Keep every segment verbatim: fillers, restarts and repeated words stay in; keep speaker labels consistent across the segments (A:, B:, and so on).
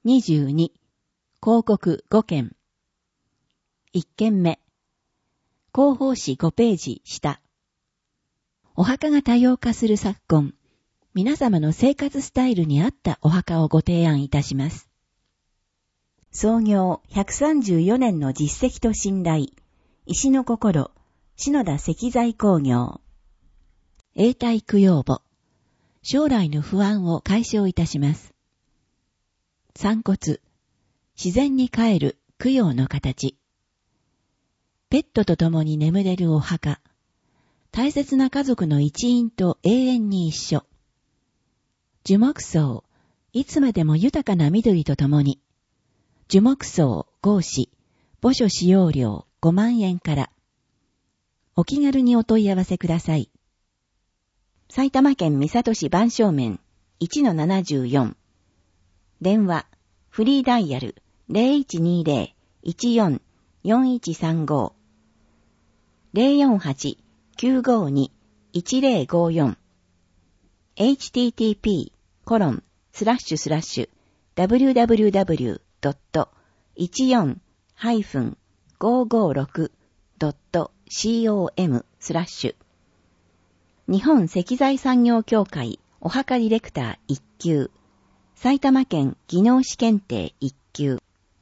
A: にじゅうに、広告ごけん。いっけんめ、広報誌ごページ下。お墓が多様化する昨今、皆様の生活スタイルに合ったお墓をご提案いたします。創業ひゃくさんじゅうよねんの実績と信頼、石の心、篠田石材工業。永代供養墓、将来の不安を解消いたします。散骨、自然に帰る供養の形。ペットと共に眠れるお墓。大切な家族の一員と永遠に一緒。樹木葬、いつまでも豊かな緑と共に。樹木葬、合祀、墓所使用料ごまんえんから。お気軽にお問い合わせください。埼玉県三郷市番正面 いちのななじゅうよん。電話、フリーダイヤル ゼロいちにゼロ いちよん よんいちさんご ゼロよんはち きゅうごに いちゼロごよん エイチティーティーピー コロン スラッシュスラッシュ ダブリューダブリューダブリュー ドット いちよん ごーごーろく ドット コム スラッシュ日本石材産業協会お墓ディレクターいっ級埼玉県技能士検定いっ級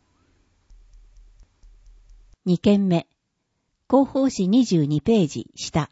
A: にけんめ広報誌にじゅうにページ下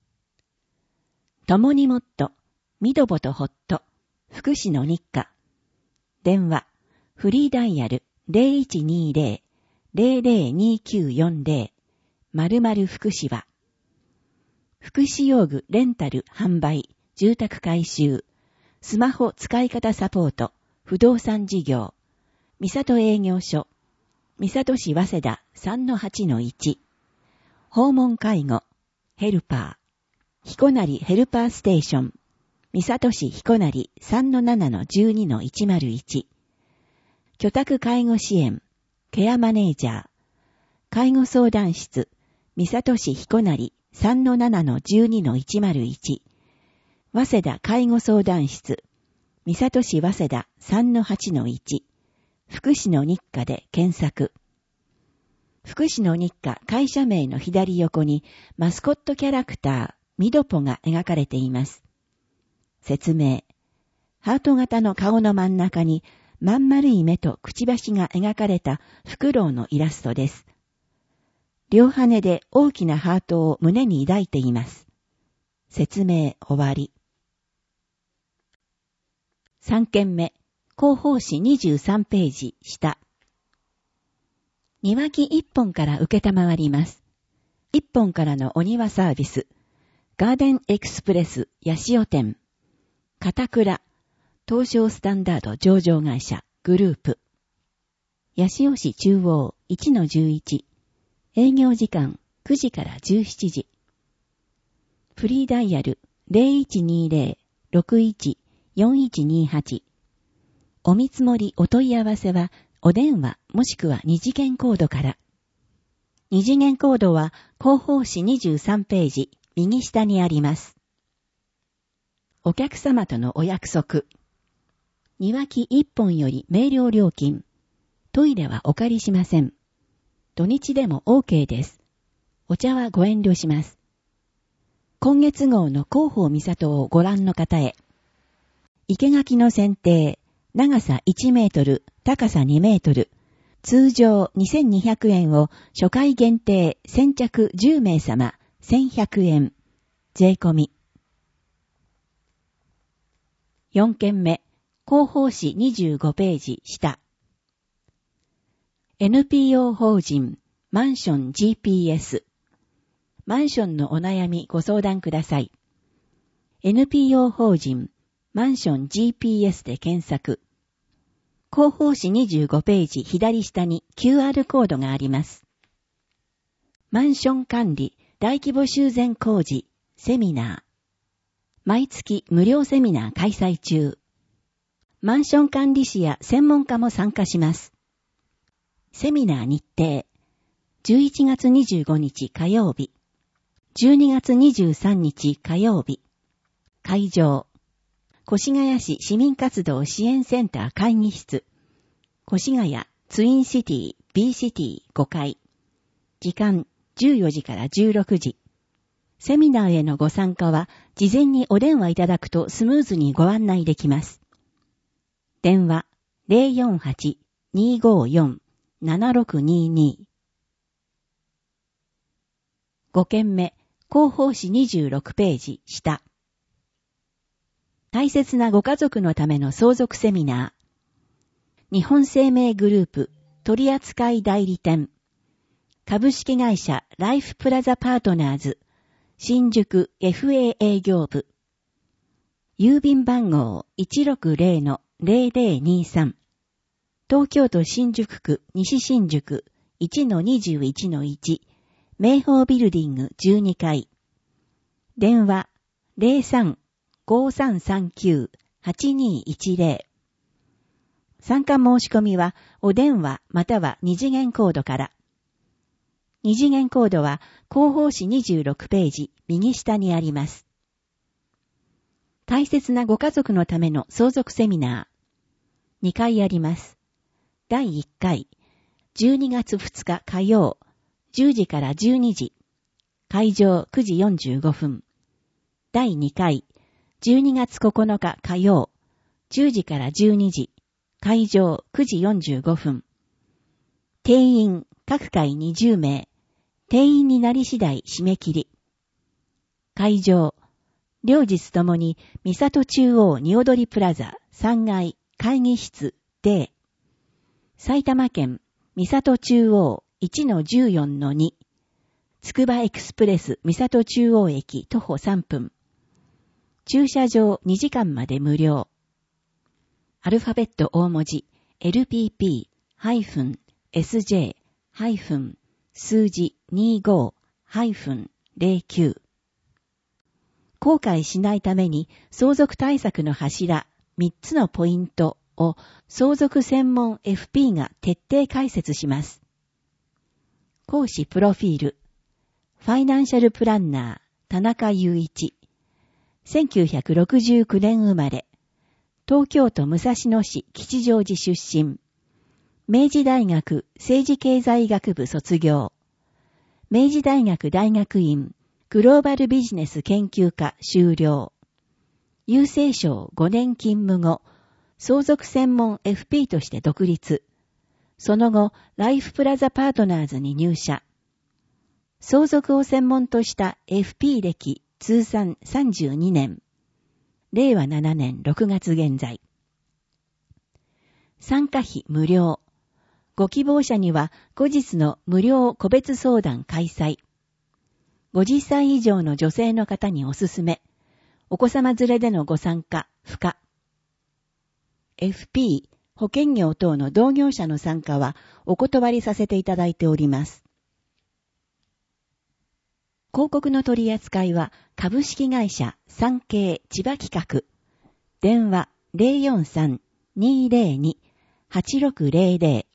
A: 共にもっとみどぼとほっと福祉の日課電話フリーダイヤル ゼロいちにゼロ ゼロゼロにきゅうよんゼロ 〇〇福祉は福祉用具レンタル販売住宅改修スマホ使い方サポート不動産事業三郷営業所三郷市早稲田 さんのはちのいち 訪問介護ヘルパー彦成ヘルパーステーション三郷市彦成 さんのななのじゅうにのいちまるいち 居宅介護支援ケアマネージャー介護相談室三郷市彦成 さんのななのじゅうにのいちまるいち 早稲田介護相談室三郷市早稲田 さんのはちのいち 福祉の日課で検索福祉の日課会社名の左横にマスコットキャラクターミドポが描かれています説明ハート型の顔の真ん中にまん丸い目とくちばしが描かれたフクロウのイラストです両羽で大きなハートを胸に抱いています説明終わりさんけんめ広報誌にじゅうさんページ下庭木いっぽんから受けたまわりますいっぽんからのお庭サービスガーデンエクスプレス八潮店片倉東証スタンダード上場会社グループ八潮市中央 いちのじゅういち営業時間くじからじゅうしちじフリーダイヤル ゼロいちにゼロ ろくいち よんいちにはちお見積もりお問い合わせはお電話もしくは二次元コードから二次元コードは広報誌にじゅうさんページ右下にありますお客様とのお約束庭木いっぽんより明瞭料金トイレはお借りしません土日でも OK ですお茶はご遠慮します今月号の広報三郷をご覧の方へ生垣の剪定長さいちメートル高さにメートル通常にせんにひゃくえんを初回限定先着じゅうめい様せんひゃくえん税込みよんけんめ広報誌にじゅうごページ下 エヌピーオー 法人マンション ジーピーエス マンションのお悩みご相談ください エヌピーオー 法人マンション ジーピーエス で検索広報誌にじゅうごページ左下に キューアール コードがありますマンション管理大規模修繕工事セミナー毎月無料セミナー開催中マンション管理士や専門家も参加しますセミナー日程じゅういちがつにじゅうごにち火曜日じゅうにがつにじゅうさんにち火曜日会場越谷市市民活動支援センター会議室越谷ツインシティ B シティごかい。時間じゅうよじからじゅうろくじ。セミナーへのご参加は事前にお電話いただくとスムーズにご案内できます。電話 ゼロよんはち にーごーよん ななろくにーにー。ご件目、広報誌にじゅうろくページ下。大切なご家族のための相続セミナー。日本生命グループ取扱代理店。株式会社ライフプラザパートナーズ。新宿 エフエー 営業部。郵便番号 いちろくゼロのゼロゼロにさん。東京都新宿区西新宿 いちのにじゅういちのいち。明宝ビルディングじゅうにかい。電話 ゼロさん ごーさんさんきゅう はちにーいちゼロ。参加申し込みはお電話または二次元コードから。二次元コードは広報誌にじゅうろくページ右下にあります。大切なご家族のための相続セミナー。にかいあります。だいいっかい、じゅうにがつふつか火曜、じゅうじからじゅうにじ。会場くじよんじゅうごふん。だいにかい、じゅうにがつここのか火曜、じゅうじからじゅうにじ。会場くじよんじゅうごふん。定員各回にじゅうめい。定員になり次第締め切り。会場、両日ともに三郷中央におどりプラザさんがい会議室 D。埼玉県三郷中央 いちのじゅうよんのに。つくばエクスプレス三郷中央駅徒歩さんぷん。駐車場にじかんまで無料。アルファベット大文字 エルピーピー エスジェー 数字 にじゅうご ゼロきゅう。後悔しないために相続対策の柱みっつのポイントを相続専門 エフピー が徹底解説します。講師プロフィール。ファイナンシャルプランナー田中雄一。せんきゅうひゃくろくじゅうきゅうねん生まれ。東京都武蔵野市吉祥寺出身。明治大学政治経済学部卒業。明治大学大学院グローバルビジネス研究科修了。郵政省ごねん勤務後、相続専門 エフピー として独立。その後、ライフプラザパートナーズに入社。相続を専門とした エフピー 歴通算さんじゅうにねん。れいわななねんろくがつ現在。参加費無料。ご希望者には後日の無料個別相談開催。ごじゅっさい以上の女性の方におすすめ。お子様連れでのご参加不可。エフピー、保険業等の同業者の参加はお断りさせていただいております。広告の取り扱いは株式会社産経千葉企画。電話 ゼロよんさん にーゼロに はちろくゼロゼロ。